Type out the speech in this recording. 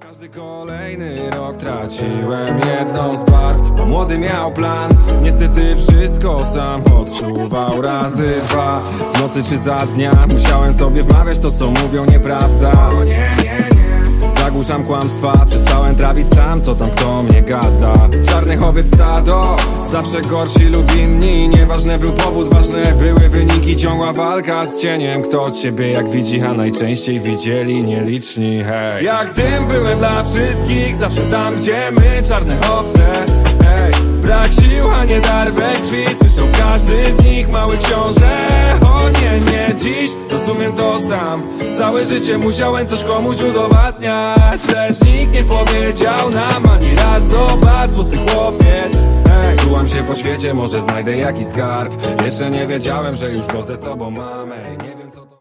Każdy kolejny rok traciłem jedną z barw, bo młody miał plan. Niestety wszystko sam odczuwał razy dwa. W nocy czy za dnia musiałem sobie wmawiać to, co mówią, nieprawda. Zagłuszam kłamstwa, przestałem trawić sam, co tam kto mnie gada. Czarnych owiec stado, zawsze gorsi lub inni. Nieważny był powód, ważne były wyniki. Ciągła walka z cieniem, kto ciebie jak widzi, a najczęściej widzieli nieliczni, hej. Jak dym byłem dla wszystkich, zawsze tam gdzie my, czarne owce, hej. Brak sił, a nie dar we krwi, słyszał każdy z nich, mały książę. O nie, nie, dziś rozumiem to sam. Całe życie musiałem coś komuś udowadniać, lecz nikt nie powiedział nam ani raz: zobacz, złoty chłopiec, hej. Czułam się po świecie, może znajdę jakiś skarb. Jeszcze nie wiedziałem, że już go ze sobą mam, ej. Nie wiem co to...